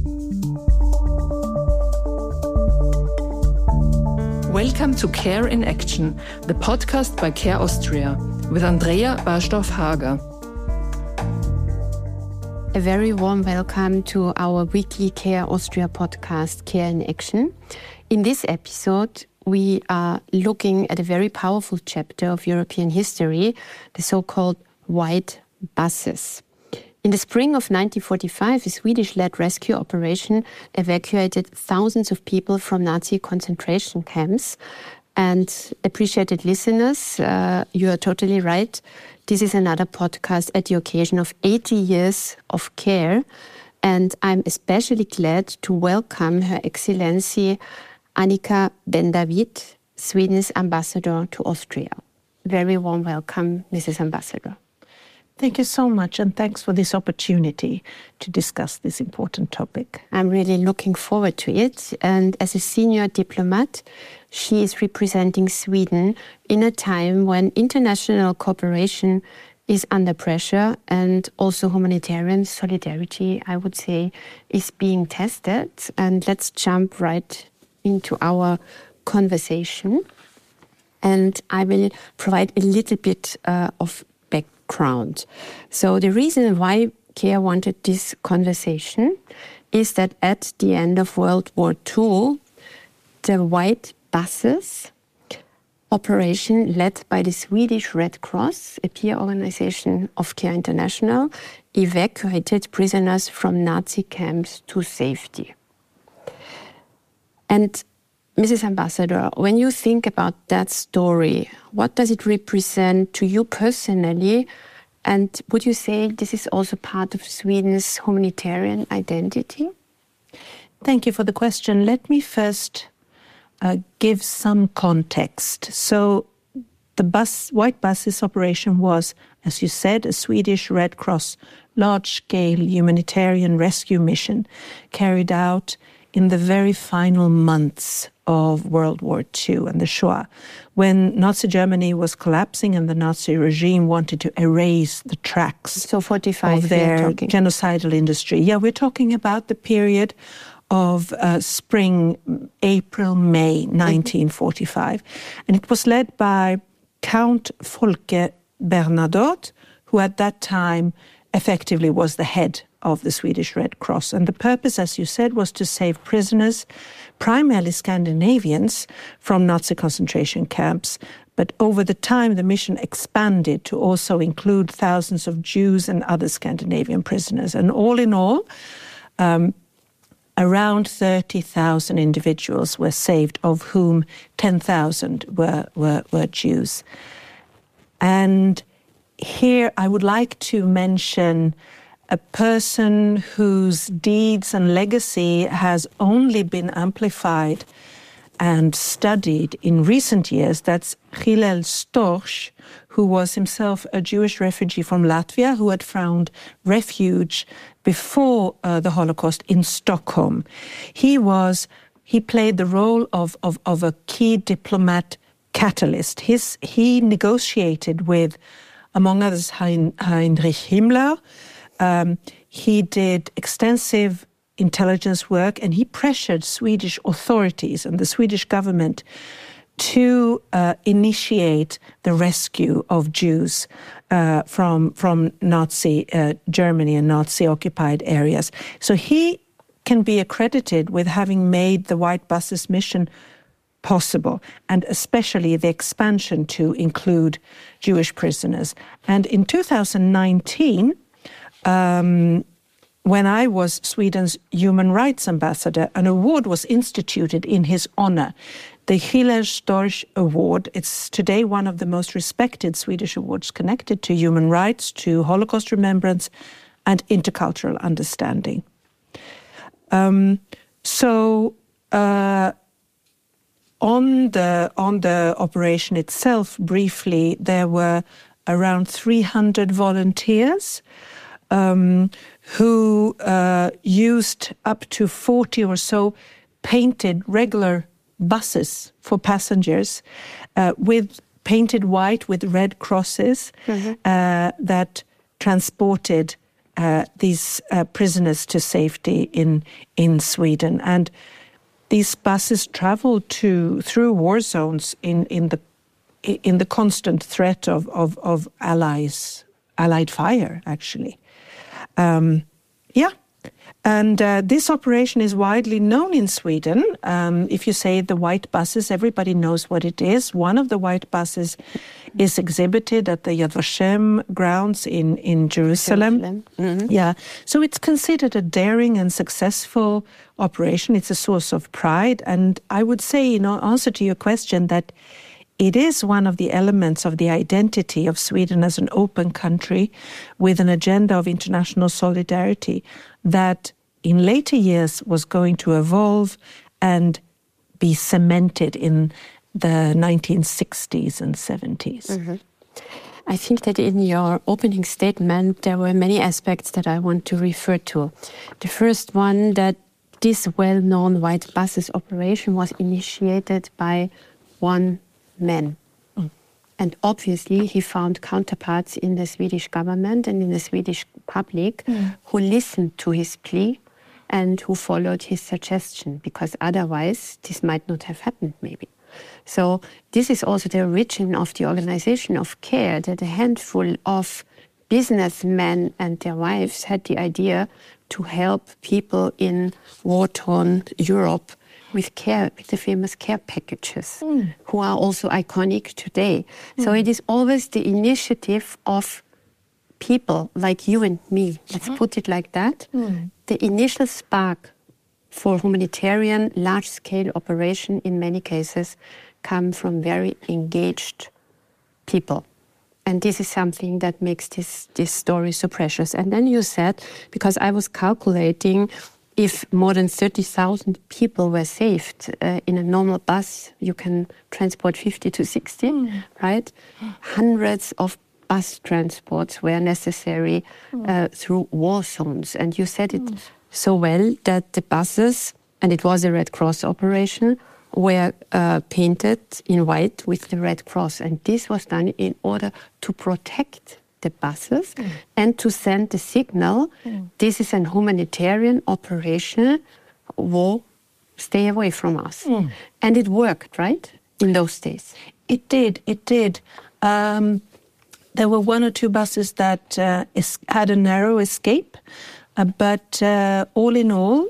Welcome to Care in Action, the podcast by Care Austria, with Andrea Barstorff-Hager. A very warm welcome to our weekly Care Austria podcast, Care in Action. In this episode, we are looking at a very powerful chapter of European history, the so-called White Buses. In the spring of 1945, a Swedish-led rescue operation evacuated thousands of people from Nazi concentration camps. And appreciated listeners, you are totally right. This is another podcast at the occasion of 80 years of care. And I'm especially glad to welcome Her Excellency Annika Ben-David, Sweden's ambassador to Austria. Very warm welcome, Mrs. Ambassador. Thank you so much, and thanks for this opportunity to discuss this important topic. I'm really looking forward to it. And as a senior diplomat, she is representing Sweden in a time when international cooperation is under pressure and also humanitarian solidarity, I would say, is being tested. And let's jump right into our conversation. And I will provide a little bit of background. So the reason why CARE wanted this conversation is that at the end of World War II, the White Buses operation led by the Swedish Red Cross, a peer organization of CARE International, evacuated prisoners from Nazi camps to safety. And Mrs. Ambassador, when you think about that story, what does it represent to you personally? And would you say this is also part of Sweden's humanitarian identity? Thank you for the question. Let me first give some context. So the White Buses operation was, as you said, a Swedish Red Cross large-scale humanitarian rescue mission carried out in the very final months of World War II and the Shoah, when Nazi Germany was collapsing and the Nazi regime wanted to erase the tracks of their genocidal industry. Yeah, we're talking about the period of spring, April, May 1945. And it was led by Count Folke Bernadotte, who at that time effectively was the head of the Swedish Red Cross. And the purpose, as you said, was to save prisoners, primarily Scandinavians, from Nazi concentration camps. But over the time, the mission expanded to also include thousands of Jews and other Scandinavian prisoners. And all in all, around 30,000 individuals were saved, of whom 10,000 were Jews. And here I would like to mention a person whose deeds and legacy has only been amplified and studied in recent years. That's Hillel Storch, who was himself a Jewish refugee from Latvia who had found refuge before the Holocaust in Stockholm. He played the role of a key diplomat catalyst. He negotiated with, among others, Heinrich Himmler. He did extensive intelligence work, and he pressured Swedish authorities and the Swedish government to initiate the rescue of Jews from Nazi Germany and Nazi-occupied areas. So he can be accredited with having made the White Buses mission possible, and especially the expansion to include Jewish prisoners. And in 2019, when I was Sweden's Human Rights Ambassador, an award was instituted in his honor, the Hillel Storch Award. It's today one of the most respected Swedish awards connected to human rights, to Holocaust remembrance, and intercultural understanding. On the operation itself, briefly, there were around 300 volunteers who used up to 40 or so painted regular buses for passengers with painted white with red crosses that transported prisoners to safety in Sweden. And these buses traveled through war zones in the constant threat of Allied fire, actually. And this operation is widely known in Sweden. If you say the white buses, everybody knows what it is. One of the white buses is exhibited at the Yad Vashem grounds in Jerusalem. Mm-hmm. Yeah, so it's considered a daring and successful operation. It's a source of pride. And I would say, in answer to your question, that it is one of the elements of the identity of Sweden as an open country with an agenda of international solidarity that in later years was going to evolve and be cemented in the 1960s and 70s. Mm-hmm. I think that in your opening statement, there were many aspects that I want to refer to. The first one, that this well-known white buses operation was initiated by one man. And obviously he found counterparts in the Swedish government and in the Swedish public who listened to his plea and who followed his suggestion, because otherwise this might not have happened maybe. So this is also the origin of the organization of CARE, that a handful of businessmen and their wives had the idea to help people in war-torn Europe with CARE, with the famous CARE packages, who are also iconic today. So it is always the initiative of people like you and me, let's put it like that. The initial spark for humanitarian large-scale operation in many cases come from very engaged people. And this is something that makes this story so precious. And then you said, because I was calculating, if more than 30,000 people were saved in a normal bus, you can transport 50 to 60, right? Hundreds of bus transports were necessary through war zones. And you said it so well that the buses, and it was a Red Cross operation, were painted in white with the Red Cross. And this was done in order to protect the buses and to send the signal, this is an humanitarian operation, war, stay away from us. And it worked, right, in those days? It did. There were one or two buses that had a narrow escape, but all in all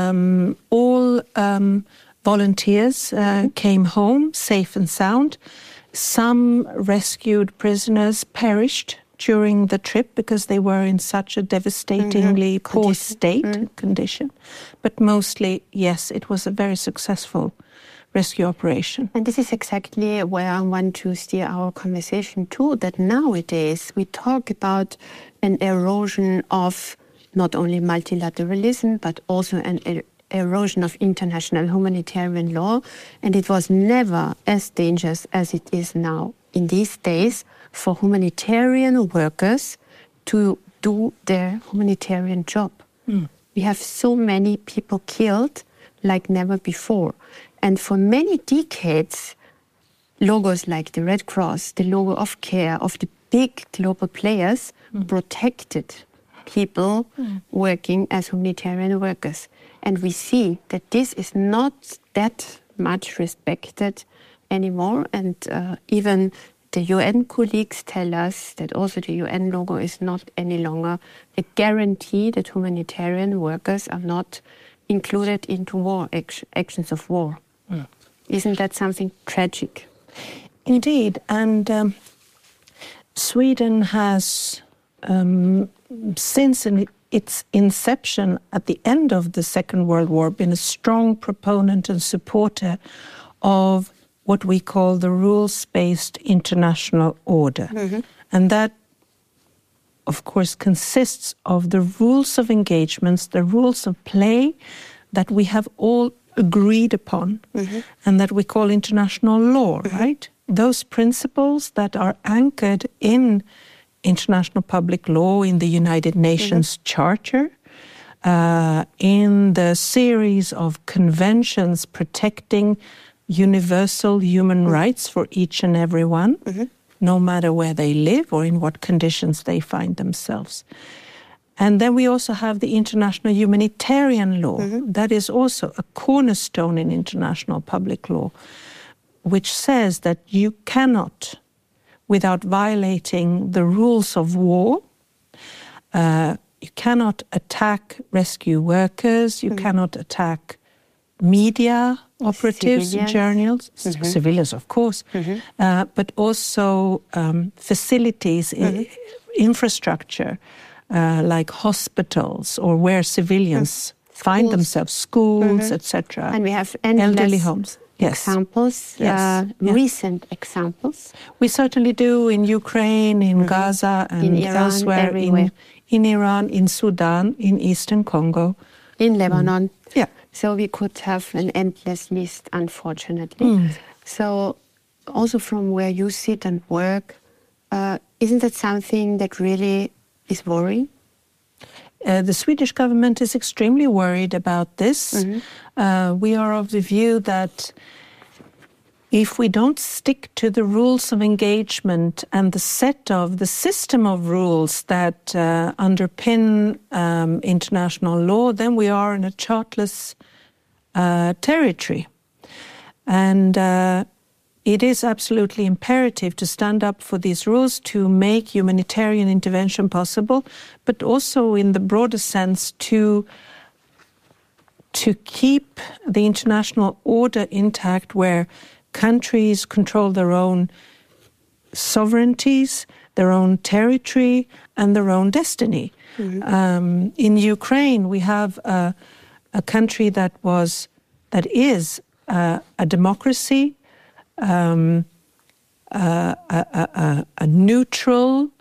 volunteers came home safe and sound. Some rescued prisoners perished during the trip because they were in such a devastatingly poor condition. But mostly, yes, it was a very successful rescue operation. And this is exactly where I want to steer our conversation to, that nowadays we talk about an erosion of not only multilateralism, but also an erosion of international humanitarian law. And it was never as dangerous as it is now in these days for humanitarian workers to do their humanitarian job. We have so many people killed like never before. And for many decades, logos like the Red Cross, the logo of CARE, of the big global players, protected people working as humanitarian workers. And we see that this is not that much respected anymore. And even the UN colleagues tell us that also the UN logo is not any longer a guarantee that humanitarian workers are not included into war actions of war. Isn't that something tragic? Indeed. And Sweden has, since its inception at the end of the Second World War, been a strong proponent and supporter of what we call the rules-based international order. And that, of course, consists of the rules of engagements, the rules of play that we have all agreed upon and that we call international law, right? Those principles that are anchored in international public law, in the United Nations Charter, in the series of conventions protecting universal human rights for each and every one, no matter where they live or in what conditions they find themselves. And then we also have the international humanitarian law. That is also a cornerstone in international public law, which says that you cannot, without violating the rules of war, you cannot attack rescue workers, you cannot attack media operatives, journalists, civilians, of course, but also facilities, infrastructure, like hospitals or where civilians find themselves, schools, etc. And we have elderly homes. Examples, recent examples. We certainly do in Ukraine, in Gaza, and in Iran, elsewhere, everywhere. In Iran, in Sudan, in Eastern Congo. In Lebanon. Yeah. So we could have an endless list, unfortunately. So also from where you sit and work, isn't that something that really is worrying? The Swedish government is extremely worried about this. We are of the view that if we don't stick to the rules of engagement and the system of rules that underpin international law, then we are in a chartless territory. And it is absolutely imperative to stand up for these rules to make humanitarian intervention possible, but also in the broader sense to keep the international order intact where countries control their own sovereignties, their own territory, and their own destiny. In Ukraine, we have a country that is a democracy, a neutral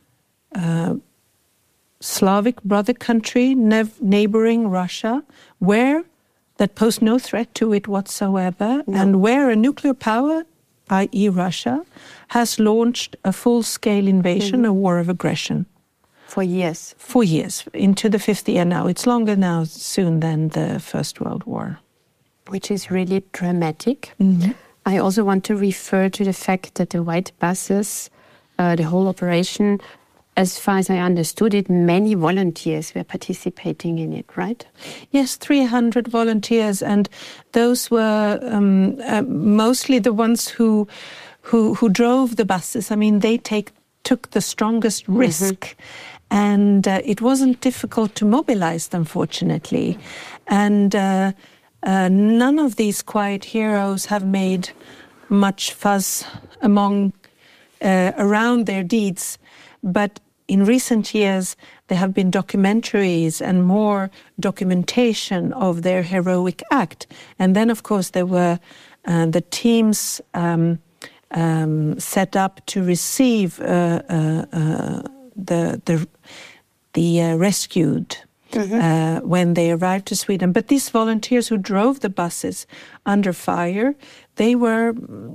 Slavic brother country, neighboring Russia, that posed no threat to it whatsoever, and where a nuclear power, i.e. Russia, has launched a full-scale invasion, a war of aggression. For years. For years, into the 50th year now. It's longer now soon than the First World War. Which is really dramatic. I also want to refer to the fact that the white buses, the whole operation, as far as I understood it, many volunteers were participating in it, right? Yes, 300 volunteers, and those were mostly the ones who drove the buses. I mean, they took the strongest risk, and it wasn't difficult to mobilize them, fortunately. And none of these quiet heroes have made much fuss around their deeds, but in recent years, there have been documentaries and more documentation of their heroic act. And then, of course, there were the teams set up to receive the rescued when they arrived to Sweden. But these volunteers who drove the buses under fire, they were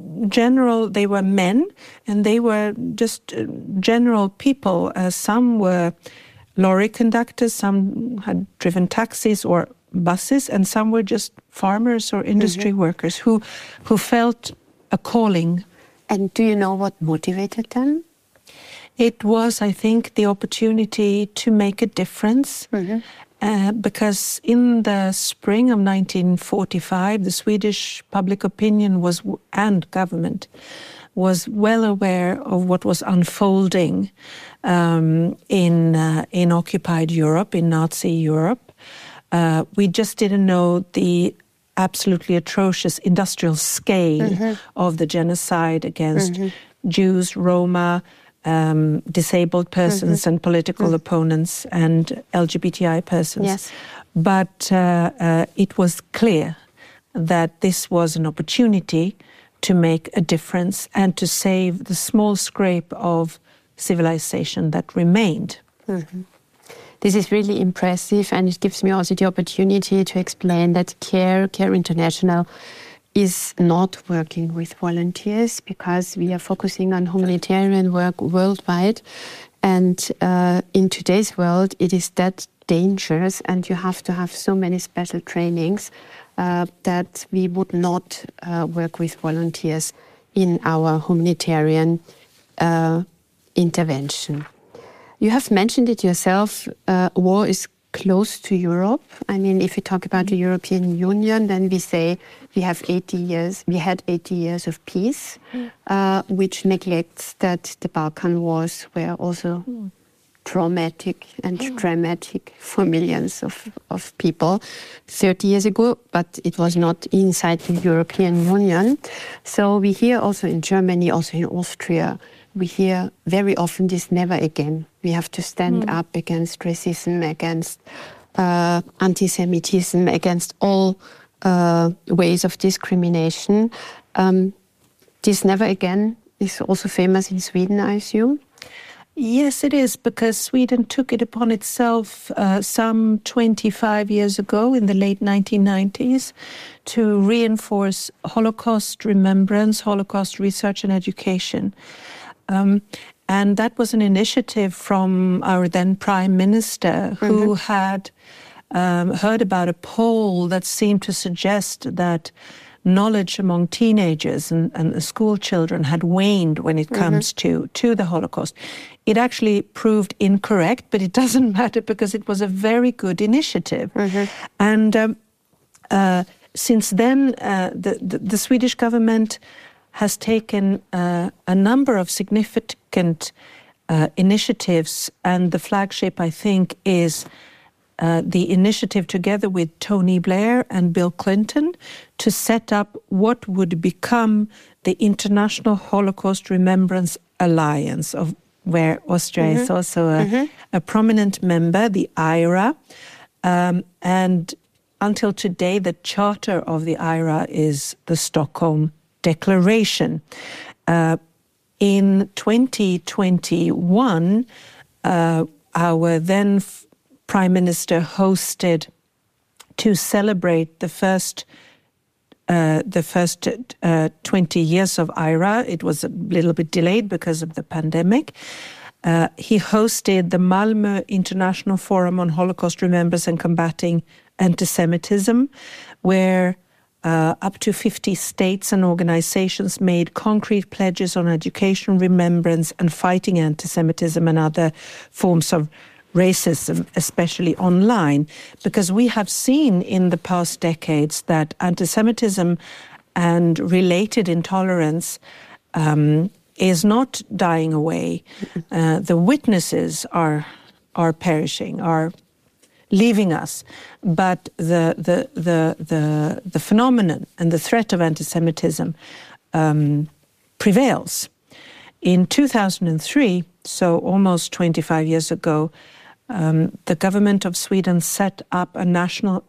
men, and they were just general people. Some were lorry conductors, some had driven taxis or buses, and some were just farmers or industry workers who felt a calling. And do you know what motivated them? It was, I think, the opportunity to make a difference. Because in the spring of 1945, the Swedish public opinion and government was well aware of what was unfolding in occupied Europe, in Nazi Europe. We just didn't know the absolutely atrocious industrial scale of the genocide against Jews, Roma, disabled persons and political opponents and LGBTI persons. Yes. But it was clear that this was an opportunity to make a difference and to save the small scrape of civilization that remained. This is really impressive, and it gives me also the opportunity to explain that CARE International is not working with volunteers, because we are focusing on humanitarian work worldwide. And in today's world, it is that dangerous, and you have to have so many special trainings that we would not work with volunteers in our humanitarian intervention. You have mentioned it yourself. War is close to Europe. I mean, if we talk about the European Union, then we say we had 80 years of peace, which neglects that the Balkan Wars were also traumatic and dramatic for millions of people 30 years ago, but it was not inside the European Union. So we hear also in Germany, also in Austria, we hear very often this never again. We have to stand up against racism, against anti-Semitism, against all ways of discrimination. This never again is also famous in Sweden, I assume. Yes, it is, because Sweden took it upon itself some 25 years ago in the late 1990s to reinforce Holocaust remembrance, Holocaust research and education. And that was an initiative from our then Prime Minister, who had heard about a poll that seemed to suggest that knowledge among teenagers and school children had waned when it comes to the Holocaust. It actually proved incorrect, but it doesn't matter because it was a very good initiative. And since then, the Swedish government has taken a number of significant initiatives, and the flagship, I think, is the initiative together with Tony Blair and Bill Clinton to set up what would become the International Holocaust Remembrance Alliance, of where Austria is also a prominent member, the IRA. And until today, the charter of the IRA is the Stockholm Declaration. In 2021, our then Prime Minister hosted to celebrate the first 20 years of IRA. It was a little bit delayed because of the pandemic. He hosted the Malmö International Forum on Holocaust Remembrance and Combating Antisemitism, where up to 50 states and organizations made concrete pledges on education, remembrance, and fighting antisemitism and other forms of racism, especially online, because we have seen in the past decades that antisemitism and related intolerance is not dying away. The witnesses are perishing, are leaving us, but the phenomenon and the threat of antisemitism prevails. In 2003, so almost 25 years ago, the government of Sweden set up a national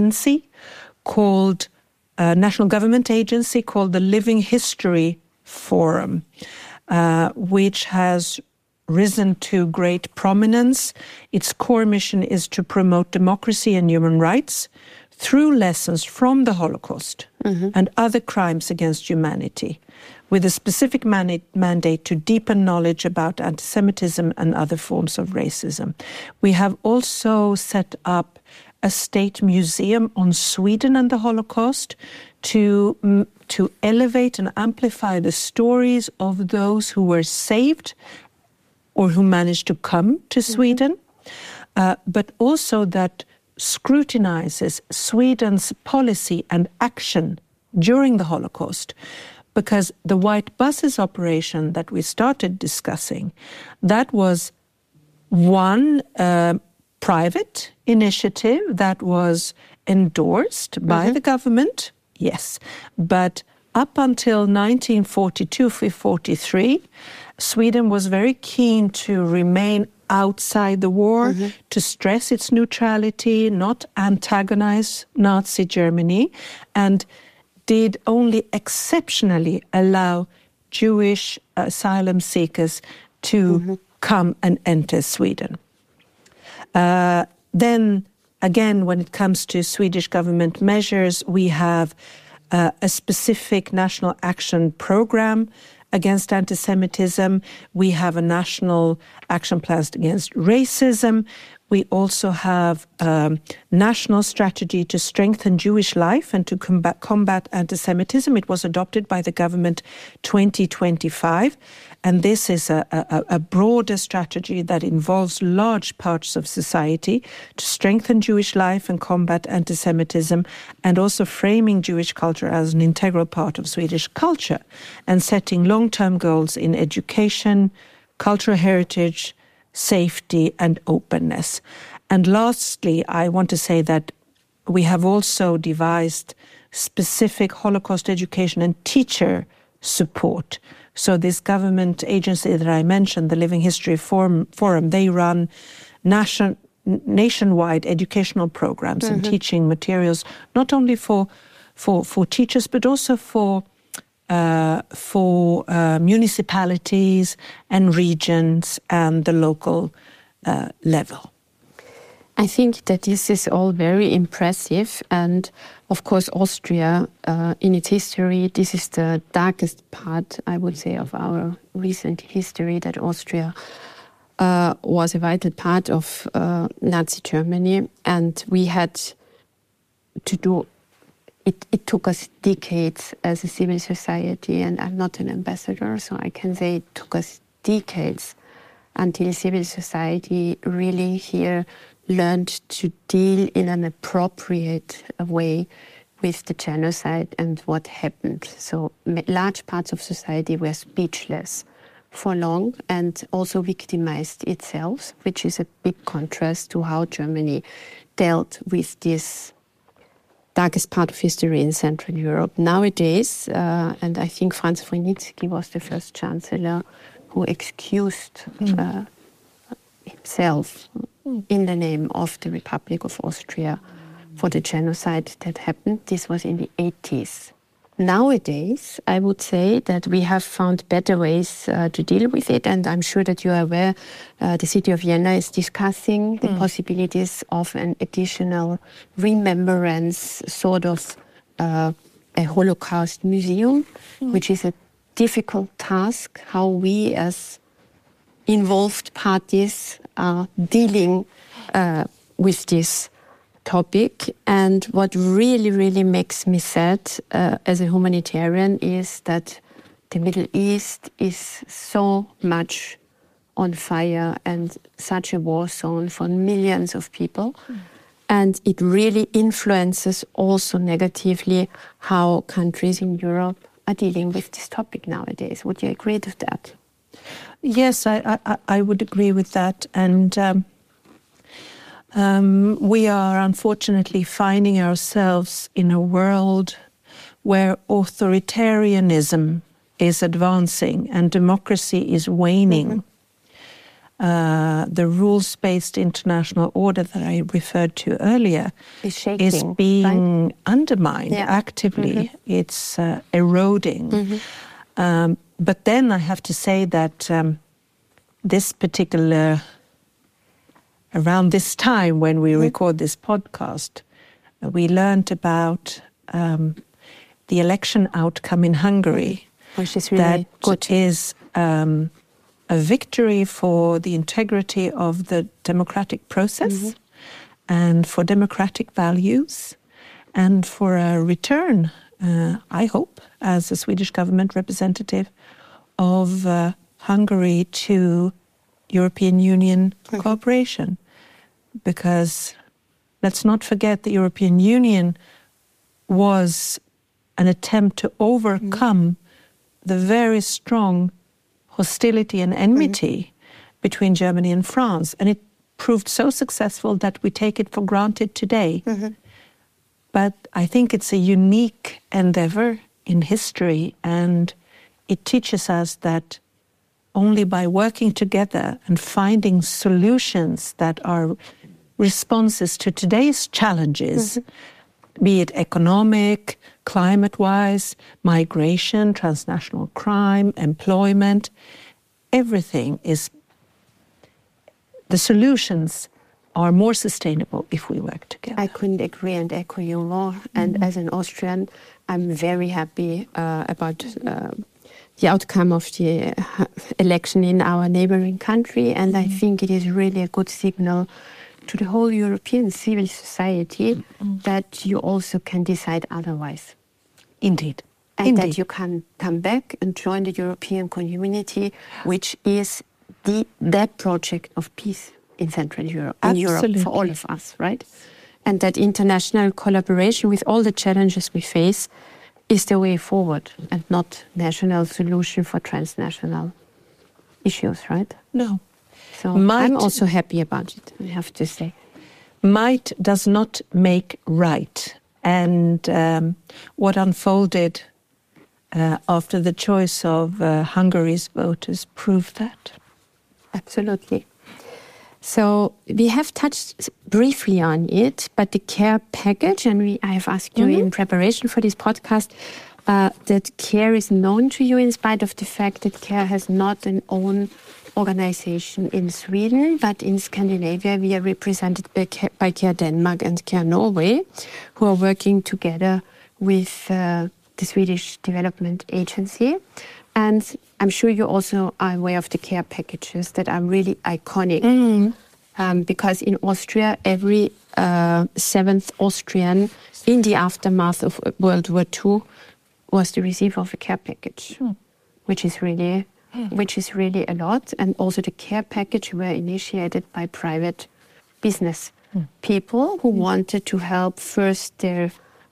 government agency called the Living History Forum, which has risen to great prominence. Its core mission is to promote democracy and human rights through lessons from the Holocaust and other crimes against humanity, with a specific mandate to deepen knowledge about antisemitism and other forms of racism. We have also set up a state museum on Sweden and the Holocaust to elevate and amplify the stories of those who were saved or who managed to come to Sweden, but also that scrutinizes Sweden's policy and action during the Holocaust. Because the White Buses operation that we started discussing, that was one private initiative that was endorsed by the government, yes. But up until 1942-43, Sweden was very keen to remain outside the war, to stress its neutrality, not antagonize Nazi Germany, and did only exceptionally allow Jewish asylum seekers to come and enter Sweden. Then, again, when it comes to Swedish government measures, we have a specific national action program against antisemitism. We have a national action plan against racism. We also have a national strategy to strengthen Jewish life and to combat anti-Semitism. It was adopted by the government 2025. And this is a broader strategy that involves large parts of society to strengthen Jewish life and combat anti-Semitism, and also framing Jewish culture as an integral part of Swedish culture and setting long-term goals in education, cultural heritage, safety and openness. And lastly, I want to say that we have also devised specific Holocaust education and teacher support. So this government agency that I mentioned, the Living History Forum, they run nationwide educational programs and teaching materials, not only for teachers, but also for municipalities and regions and the local level. I think that this is all very impressive, and of course Austria, in its history, this is the darkest part, I would say, of our recent history, that Austria was a vital part of Nazi Germany, and we had to do it took us decades as a civil society, and I'm not an ambassador, so I can say it took us decades until civil society really here learned to deal in an appropriate way with the genocide and what happened. So large parts of society were speechless for long and also victimized itself, which is a big contrast to how Germany dealt with this darkest part of history in Central Europe. Nowadays, and I think Franz Vranitzky was the first chancellor who excused himself in the name of the Republic of Austria for the genocide that happened. This was in the 80s. Nowadays, I would say that we have found better ways to deal with it, and I'm sure that you are aware the city of Vienna is discussing the possibilities of an additional remembrance, sort of a Holocaust museum, which is a difficult task, how we as involved parties are dealing with this topic. And what really, really makes me sad as a humanitarian is that the Middle East is so much on fire and such a war zone for millions of people. And it really influences also negatively how countries in Europe are dealing with this topic nowadays. Would you agree with that? Yes, I would agree with that. And we are unfortunately finding ourselves in a world where authoritarianism is advancing and democracy is waning. The rules-based international order that I referred to earlier is being undermined actively. It's eroding. But then I have to say that this particular, around this time when we record this podcast, we learned about the election outcome in Hungary. Which is really that good. Is a victory for the integrity of the democratic process and for democratic values and for a return, I hope, as a Swedish government representative of Hungary to European Union cooperation. Because let's not forget the European Union was an attempt to overcome the very strong hostility and enmity between Germany and France. And it proved so successful that we take it for granted today. But I think it's a unique endeavor in history, and it teaches us that only by working together and finding solutions that are responses to today's challenges, be it economic, climate-wise, migration, transnational crime, employment, everything is, the solutions are more sustainable if we work together. I couldn't agree and echo you more. And as an Austrian, I'm very happy about the outcome of the election in our neighboring country. And I think it is really a good signal to the whole European civil society that you also can decide otherwise. Indeed. And that you can come back and join the European community, which is that project of peace in Central Europe, in Europe for all of us, right? And that international collaboration with all the challenges we face is the way forward and not national solution for transnational issues, right? No. So I'm also happy about it, I have to say. Might does not make right. And what unfolded after the choice of Hungary's voters proved that. Absolutely. So we have touched briefly on it, but the care package, and I have asked you in preparation for this podcast, that CARE is known to you in spite of the fact that CARE has not an own organization in Sweden, but in Scandinavia we are represented by CARE Denmark and CARE Norway, who are working together with the Swedish Development Agency. And I'm sure you also are aware of the care packages that are really iconic. Because in Austria, every seventh Austrian in the aftermath of World War II was the receiver of a care package, which is really a lot. And also the care package were initiated by private business people who wanted to help first their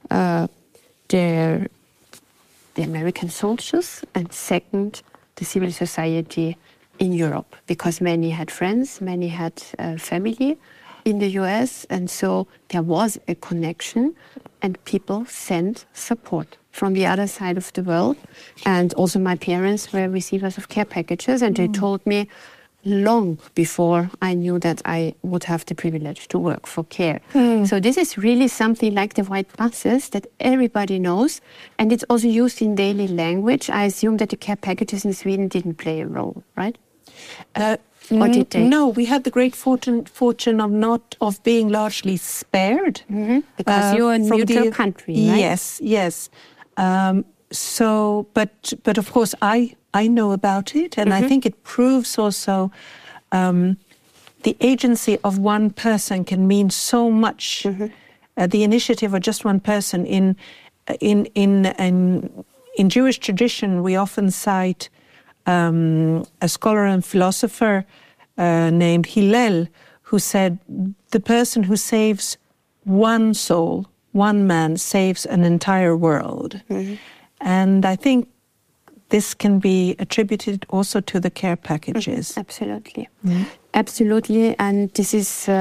the American soldiers, and second, the civil society in Europe, because many had friends, many had family in the US, and so there was a connection, and people sent support from the other side of the world. And also my parents were receivers of care packages, and they told me long before I knew that I would have the privilege to work for CARE. So this is really something like the white buses that everybody knows, and it's also used in daily language. I assume that the care packages in Sweden didn't play a role, right? Or did they? No, we had the great fortune of being largely spared. Because you're a neutral country, right? Yes. But of course, I know about it, and I think it proves also the agency of one person can mean so much. The initiative of just one person. In Jewish tradition, we often cite a scholar and philosopher named Hillel, who said, "The person who saves one soul, one man, saves an entire world." And I think this can be attributed also to the care packages. Absolutely. Absolutely. And this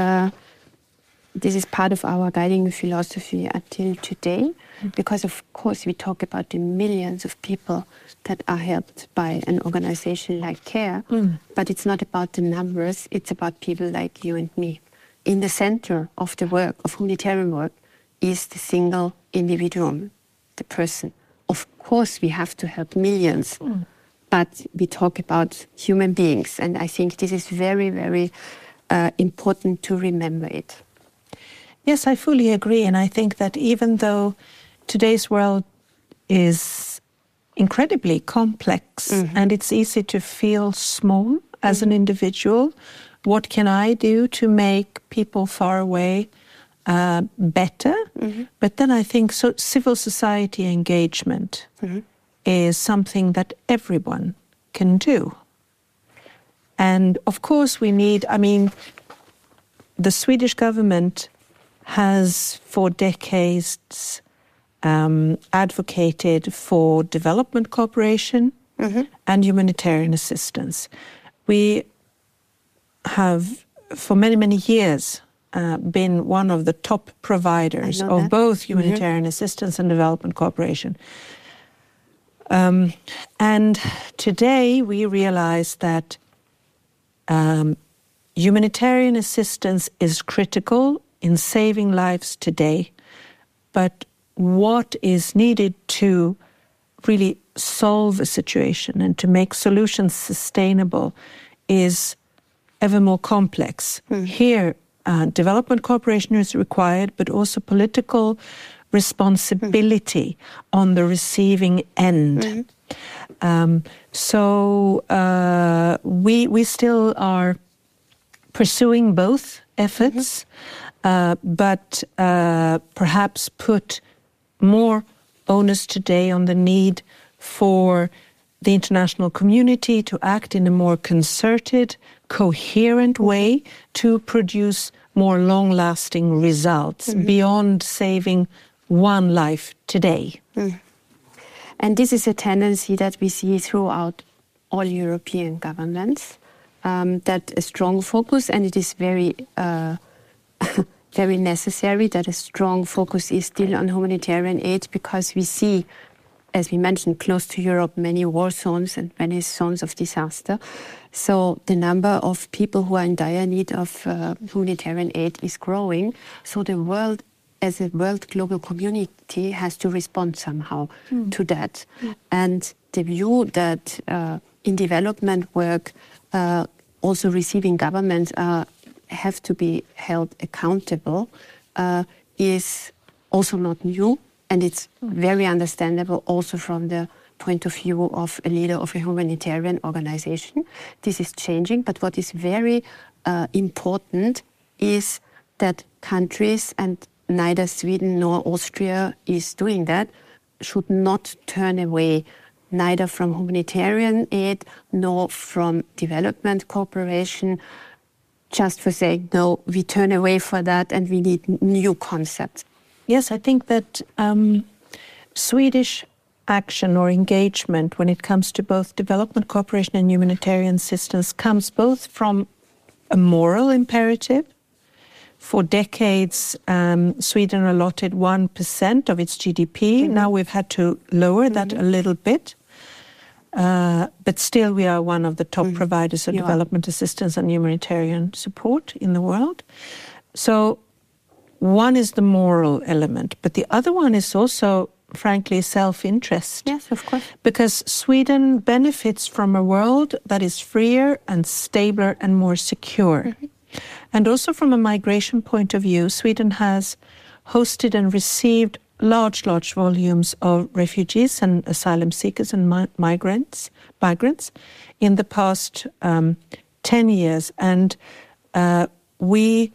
is part of our guiding philosophy until today, because of course we talk about the millions of people that are helped by an organization like CARE, but it's not about the numbers, it's about people like you and me. In the center of the work, of humanitarian work, is the single individuum, the person. Of course, we have to help millions, but we talk about human beings. And I think this is very, very important to remember it. Yes, I fully agree. And I think that even though today's world is incredibly complex and it's easy to feel small as an individual, what can I do to make people far away better? But then I think civil society engagement is something that everyone can do. And of course we need, the Swedish government has for decades advocated for development cooperation and humanitarian assistance. We have for many, many years been one of the top providers of both humanitarian assistance and development cooperation. And today we realize that humanitarian assistance is critical in saving lives today, but what is needed to really solve a situation and to make solutions sustainable is ever more complex. Here, development cooperation is required, but also political responsibility on the receiving end. So we still are pursuing both efforts, but perhaps put more onus today on the need for the international community to act in a more concerted, coherent way to produce more long-lasting results beyond saving one life today. And this is a tendency that we see throughout all European governments, that a strong focus, and it is very very necessary that a strong focus is still on humanitarian aid, because we see, as we mentioned, close to Europe, many war zones and many zones of disaster. So the number of people who are in dire need of humanitarian aid is growing. So the world, as a world global community, has to respond somehow to that. And the view that in development work, also receiving governments have to be held accountable is also not new. And it's very understandable also from the point of view of a leader of a humanitarian organization. This is changing, but what is very important is that countries, and neither Sweden nor Austria is doing that, should not turn away neither from humanitarian aid nor from development cooperation, just for saying, no, we turn away for that and we need new concepts. Yes, I think that Swedish action or engagement when it comes to both development cooperation and humanitarian assistance comes both from a moral imperative. For decades, Sweden allotted 1% of its GDP. Now we've had to lower that a little bit. But still we are one of the top providers of development assistance and humanitarian support in the world. So one is the moral element, but the other one is also, frankly, self-interest. Yes, of course. Because Sweden benefits from a world that is freer and stabler and more secure. And also from a migration point of view, Sweden has hosted and received large volumes of refugees and asylum seekers and migrants in the past 10 years. And we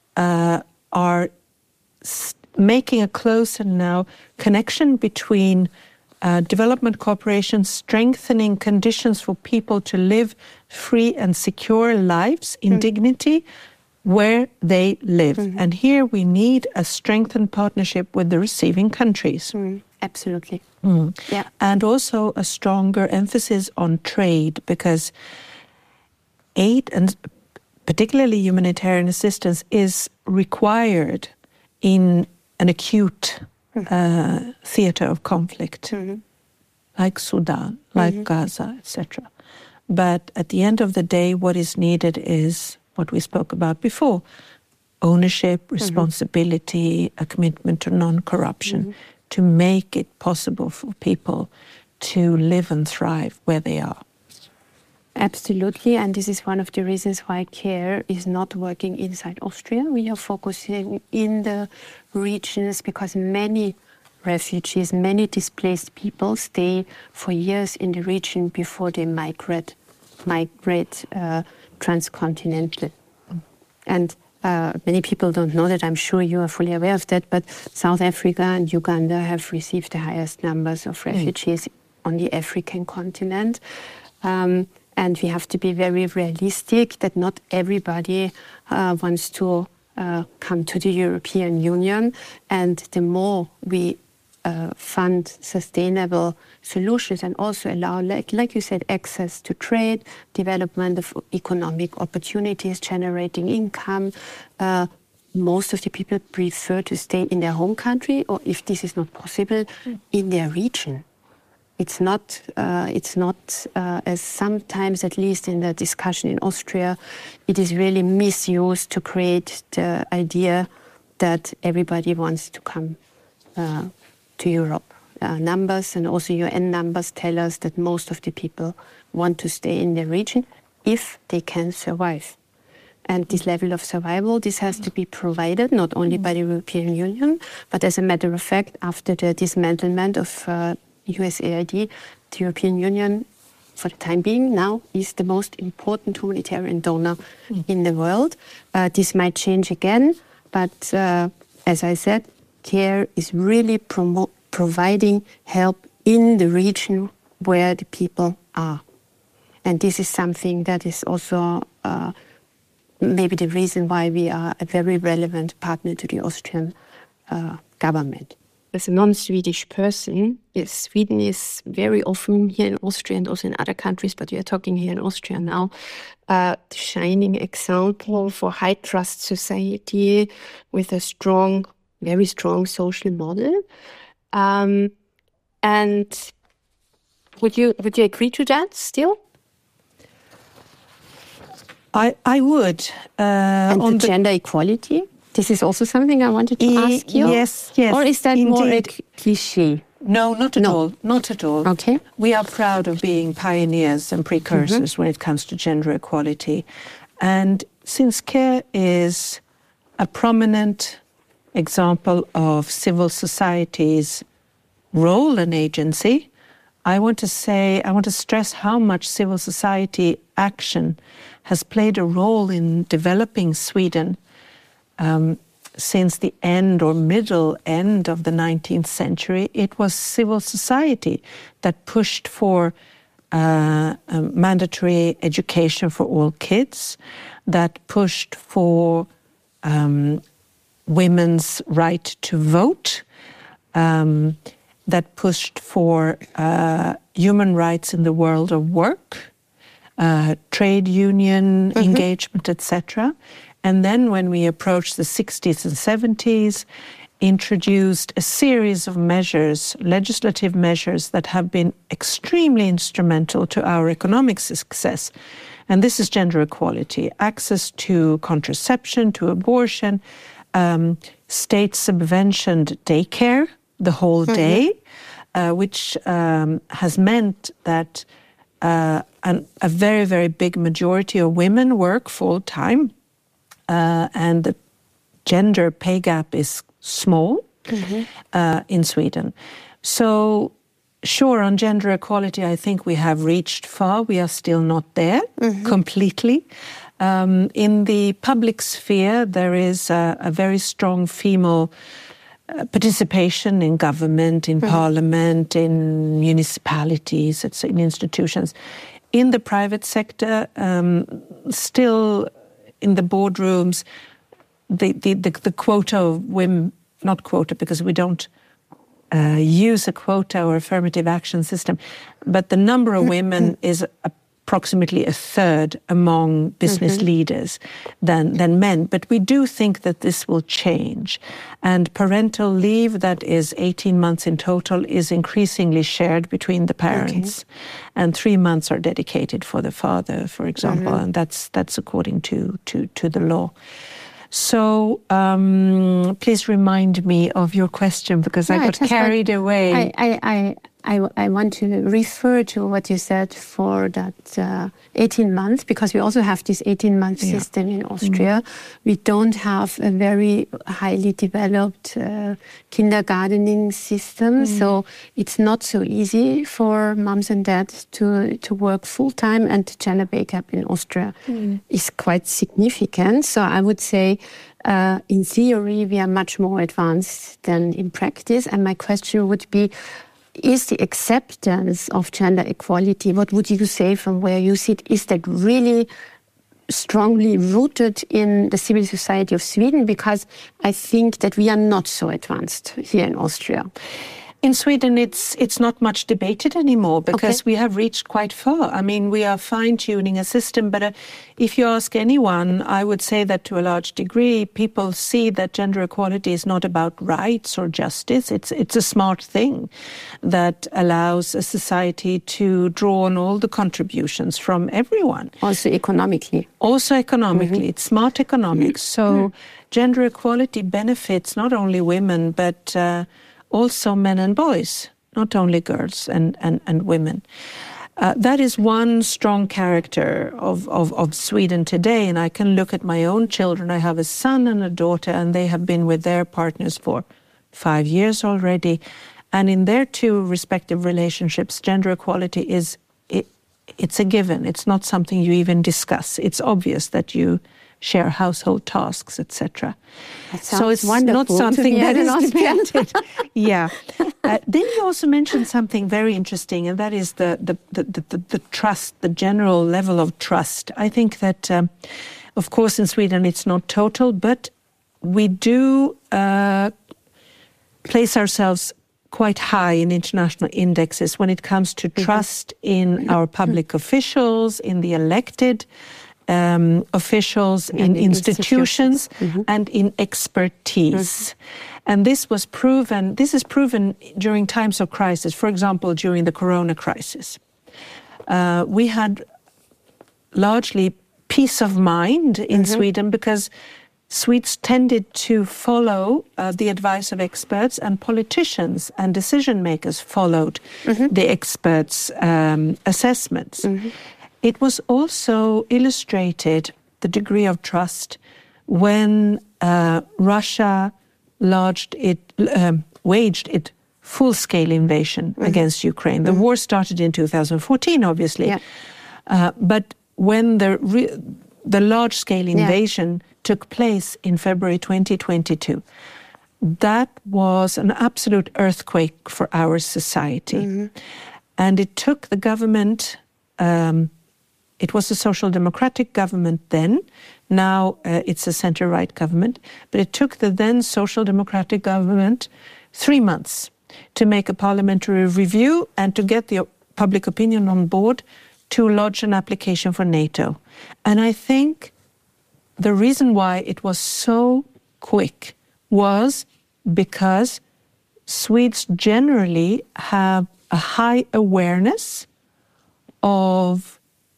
are making a closer now connection between development cooperation, strengthening conditions for people to live free and secure lives in dignity where they live. And here we need a strengthened partnership with the receiving countries. Absolutely. Yeah. And also a stronger emphasis on trade, because aid, and particularly humanitarian assistance, is required in an acute theater of conflict, like Sudan, like Gaza, etc. But at the end of the day, what is needed is what we spoke about before: ownership, responsibility, a commitment to non-corruption, to make it possible for people to live and thrive where they are. Absolutely, and this is one of the reasons why CARE is not working inside Austria. We are focusing in the regions because many refugees, many displaced people stay for years in the region before they migrate transcontinental. And many people don't know that. I'm sure you are fully aware of that, but South Africa and Uganda have received the highest numbers of refugees on the African continent. And we have to be very realistic that not everybody wants to come to the European Union. And the more we fund sustainable solutions and also allow, like you said, access to trade, development of economic opportunities, generating income, most of the people prefer to stay in their home country, or if this is not possible, in their region. It's not as sometimes, at least in the discussion in Austria, it is really misused to create the idea that everybody wants to come to Europe. Numbers and also UN numbers tell us that most of the people want to stay in the region if they can survive. And this level of survival, this has to be provided not only by the European Union, but as a matter of fact, after the dismantlement of USAID, the European Union for the time being now, is the most important humanitarian donor in the world. This might change again, but as I said, CARE is really providing help in the region where the people are. And this is something that is also maybe the reason why we are a very relevant partner to the Austrian government. As a non-Swedish person, yes, Sweden is very often here in Austria and also in other countries, but we are talking here in Austria now, the shining example for high trust society with a strong, very strong social model. And would you agree to that still? I would. And on the gender equality? This is also something I wanted to ask you. Yes. Or is that indeed more a cliché? No, not at all. Not at all. Okay. We are proud of being pioneers and precursors when it comes to gender equality. And since CARE is a prominent example of civil society's role and agency, I want to stress how much civil society action has played a role in developing Sweden since the end or middle end of the 19th century. It was civil society that pushed for mandatory education for all kids, that pushed for women's right to vote, that pushed for human rights in the world of work, trade union engagement, etc. And then when we approached the 60s and 70s, introduced a series of measures, legislative measures that have been extremely instrumental to our economic success. And this is gender equality, access to contraception, to abortion, state-subventioned daycare the whole day, which has meant that a very, very big majority of women work full-time. And the gender pay gap is small in Sweden. So, sure, on gender equality, I think we have reached far. We are still not there completely. In the public sphere, there is a very strong female participation in government, in parliament, in municipalities, in institutions. In the private sector, still in the boardrooms, the quota of women, not quota because we don't use a quota or affirmative action system, but the number of women is approximately a third among business leaders than men. But we do think that this will change. And parental leave, that is 18 months in total, is increasingly shared between the parents. And 3 months are dedicated for the father, for example, and that's according to the law. So please remind me of your question because I got carried away. I want to refer to what you said for that 18 months, because we also have this 18-month system in Austria. We don't have a very highly developed kindergartening system, so it's not so easy for moms and dads to work full-time, and the gender pay gap in Austria is quite significant. So I would say in theory we are much more advanced than in practice, and my question would be, is the acceptance of gender equality, what would you say from where you sit, is that really strongly rooted in the civil society of Sweden? Because I think that we are not so advanced here in Austria. In Sweden, it's not much debated anymore because we have reached quite far. I mean, we are fine-tuning a system, but if you ask anyone, I would say that to a large degree, people see that gender equality is not about rights or justice. It's a smart thing that allows a society to draw on all the contributions from everyone. Also economically. It's smart economics. So gender equality benefits not only women, but also men and boys, not only girls and women. That is one strong character of Sweden today, and I can look at my own children. I have a son and a daughter, and they have been with their partners for 5 years already. And in their two respective relationships, gender equality is it's a given. It's not something you even discuss. It's obvious that you share household tasks, etc. So it's not something that is debated. Yeah. Then you also mentioned something very interesting, and that is the trust, the general level of trust. I think that, of course, in Sweden it's not total, but we do place ourselves quite high in international indexes when it comes to trust in our public officials, in the elected officials, in institutions, and in expertise. And this is proven during times of crisis. For example, during the corona crisis. We had largely peace of mind in Sweden because Swedes tended to follow the advice of experts, and politicians and decision makers followed the experts' assessments. It was also illustrated, the degree of trust, when Russia waged its full-scale invasion against Ukraine. The war started in 2014, obviously, but when the large-scale invasion took place in February 2022, that was an absolute earthquake for our society. And it took the government, it was a social democratic government then, now it's a center-right government, but it took the then social democratic government 3 months to make a parliamentary review and to get the public opinion on board to lodge an application for NATO. And I think the reason why it was so quick was because Swedes generally have a high awareness of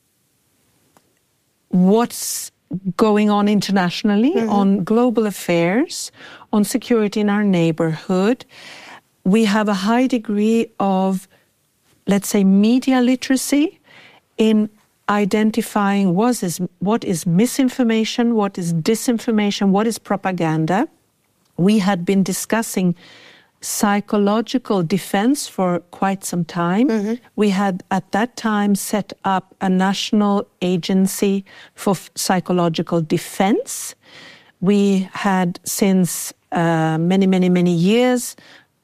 what's going on internationally, on global affairs, on security in our neighborhood. We have a high degree of, let's say, media literacy in identifying what is misinformation, what is disinformation, what is propaganda. We had been discussing psychological defense for quite some time. We had at that time set up a national agency for psychological defense. We had since many years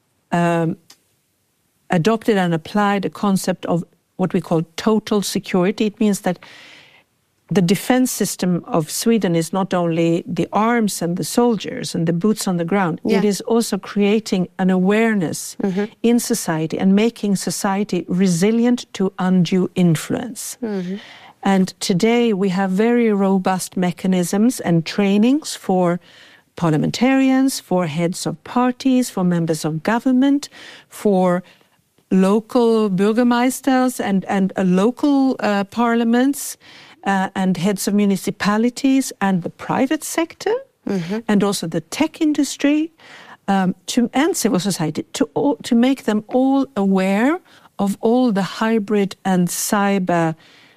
adopted and applied a concept of what we call total security. It means that the defense system of Sweden is not only the arms and the soldiers and the boots on the ground, it is also creating an awareness in society and making society resilient to undue influence. And today we have very robust mechanisms and trainings for parliamentarians, for heads of parties, for members of government, for local burgomeisters and local parliaments, and heads of municipalities and the private sector, and also the tech industry, and civil society, to make them all aware of all the hybrid and cyber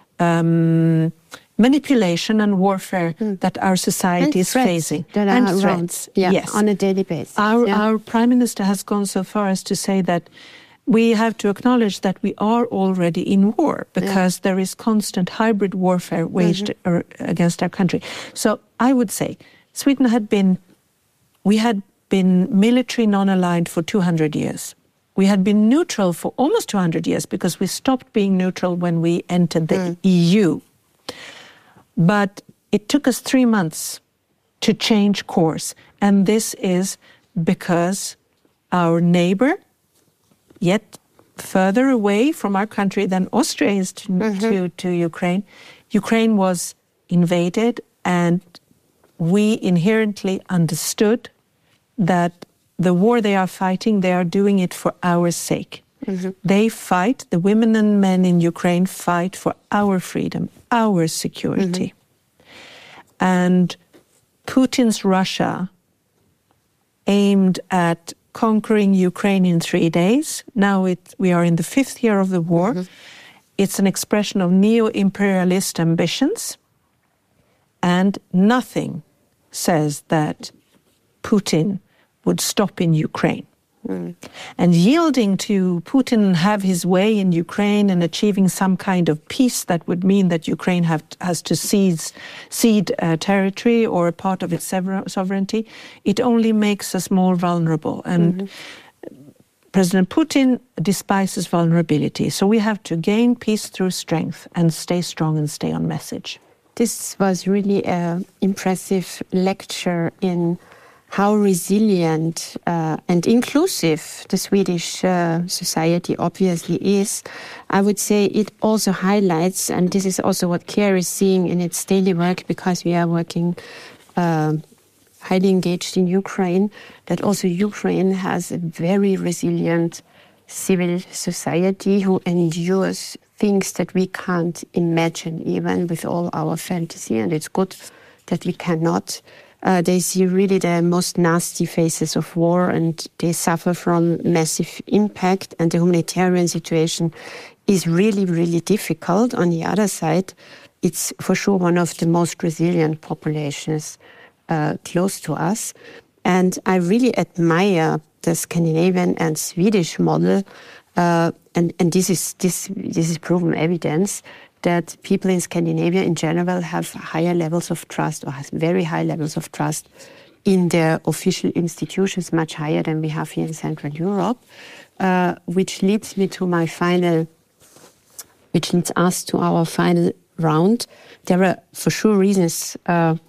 manipulation and warfare that our society is facing. And threats on a daily basis. Our Prime Minister has gone so far as to say that we have to acknowledge that we are already in war because there is constant hybrid warfare waged against our country. So I would say Sweden had been military non-aligned for 200 years. We had been neutral for almost 200 years because we stopped being neutral when we entered the EU. But it took us 3 months to change course. And this is because our neighbor, yet further away from our country than Austria is to Ukraine. Ukraine was invaded, and we inherently understood that the war they are fighting, they are doing it for our sake. They fight, the women and men in Ukraine fight for our freedom, our security. And Putin's Russia aimed at conquering Ukraine in 3 days. Now we are in the 5th year of the war. It's an expression of neo-imperialist ambitions. And nothing says that Putin would stop in Ukraine. And yielding to Putin and have his way in Ukraine and achieving some kind of peace that would mean that Ukraine has to cede territory or a part of its sovereignty, it only makes us more vulnerable. And President Putin despises vulnerability. So we have to gain peace through strength and stay strong and stay on message. This was really an impressive lecture in how resilient and inclusive the Swedish society obviously is. I would say it also highlights, and this is also what CARE is seeing in its daily work, because we are working highly engaged in Ukraine, that also Ukraine has a very resilient civil society who endures things that we can't imagine, even with all our fantasy, and it's good that we cannot. They see really the most nasty phases of war, and they suffer from massive impact, and the humanitarian situation is really, really difficult. On the other side, it's for sure one of the most resilient populations close to us. And I really admire the Scandinavian and Swedish model, and this is proven evidence that people in Scandinavia in general have higher levels of trust, or has very high levels of trust in their official institutions, much higher than we have here in Central Europe, which leads us to our final round. There are for sure reasons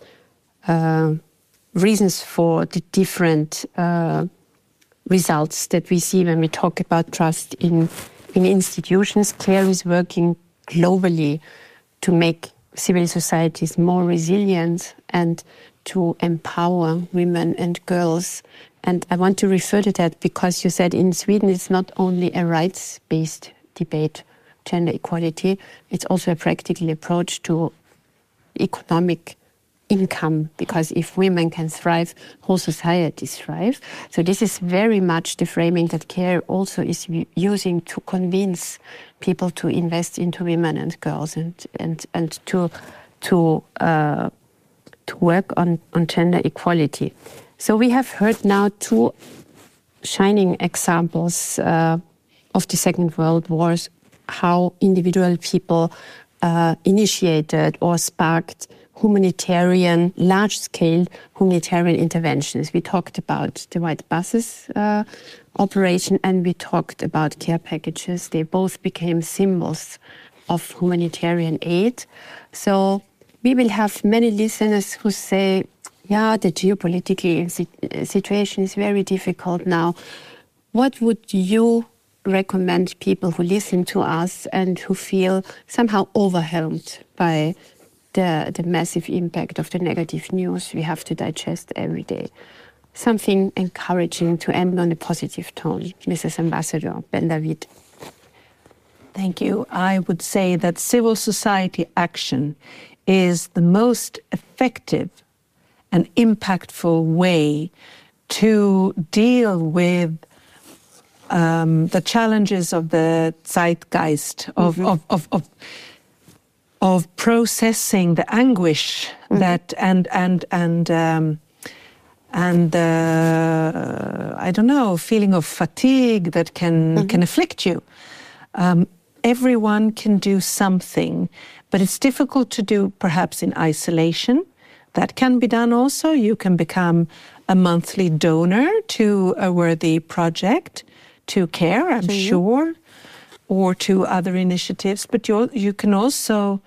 for the different results that we see when we talk about trust in institutions. CARE is working globally to make civil societies more resilient and to empower women and girls. And I want to refer to that because you said in Sweden it's not only a rights-based debate, gender equality, it's also a practical approach to economic income, because if women can thrive, whole societies thrive. So this is very much the framing that CARE also is using to convince people to invest into women and girls, and to work on gender equality. So we have heard now two shining examples of the Second World War, how individual people initiated or sparked large-scale humanitarian interventions. We talked about the White Buses operation, and we talked about care packages. They both became symbols of humanitarian aid. So we will have many listeners who say, yeah, the geopolitical situation is very difficult now. What would you recommend people who listen to us and who feel somehow overwhelmed by the massive impact of the negative news we have to digest every day? Something encouraging to end on a positive tone, Mrs. Ambassador Ben-David. Thank you. I would say that civil society action is the most effective and impactful way to deal with the challenges of the zeitgeist, of processing the anguish that I don't know, feeling of fatigue that can afflict you. Everyone can do something, but it's difficult to do perhaps in isolation. That can be done also. You can become a monthly donor to a worthy project, to CARE, I'm sure, or to other initiatives. But you can also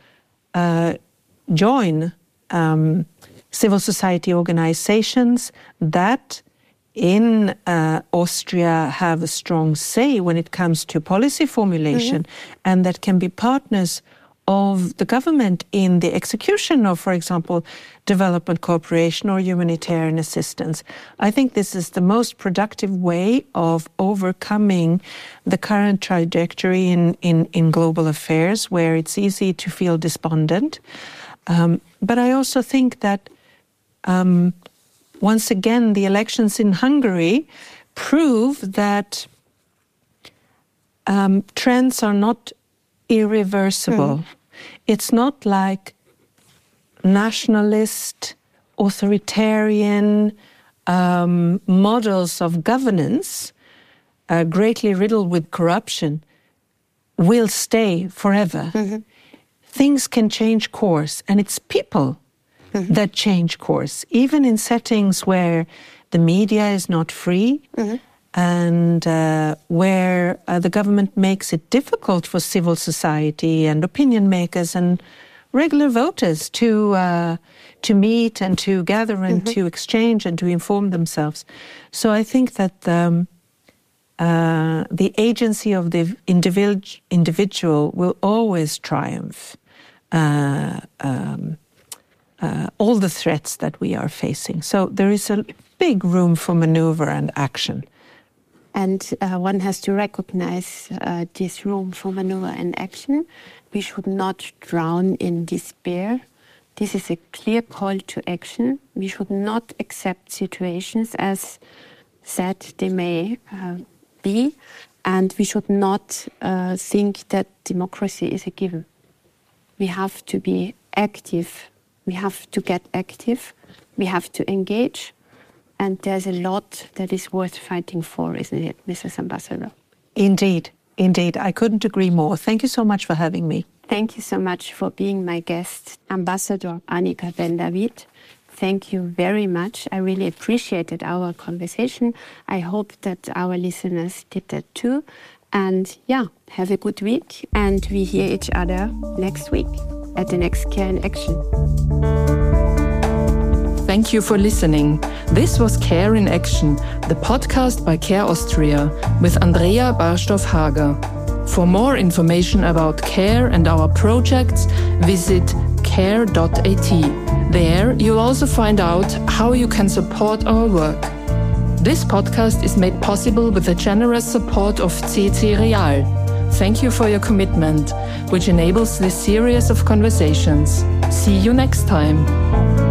join civil society organizations that in Austria have a strong say when it comes to policy formulation, and that can be partners of the government in the execution of, for example, development cooperation or humanitarian assistance. I think this is the most productive way of overcoming the current trajectory in global affairs, where it's easy to feel despondent. But I also think that once again, the elections in Hungary prove that trends are not irreversible. It's not like nationalist, authoritarian models of governance greatly riddled with corruption, will stay forever. Things can change course, and it's people that change course, even in settings where the media is not free and where the government makes it difficult for civil society and opinion makers and regular voters to meet and to gather and to exchange and to inform themselves. So I think that the agency of the individual will always triumph all the threats that we are facing. So there is a big room for maneuver and action. And one has to recognize this room for maneuver and action. We should not drown in despair. This is a clear call to action. We should not accept situations as sad they may be, and we should not think that democracy is a given. We have to be active. We have to get active. We have to engage. And there's a lot that is worth fighting for, isn't it, Mrs. Ambassador? Indeed, indeed. I couldn't agree more. Thank you so much for having me. Thank you so much for being my guest, Ambassador Annika Ben-David. Thank you very much. I really appreciated our conversation. I hope that our listeners did that too. And yeah, have a good week. And we hear each other next week at the next Care in Action. Thank you for listening. This was Care in Action, the podcast by Care Austria with Andrea Barstorff-Hager. For more information about CARE and our projects, visit care.at. There you'll also find out how you can support our work. This podcast is made possible with the generous support of CC Real. Thank you for your commitment, which enables this series of conversations. See you next time.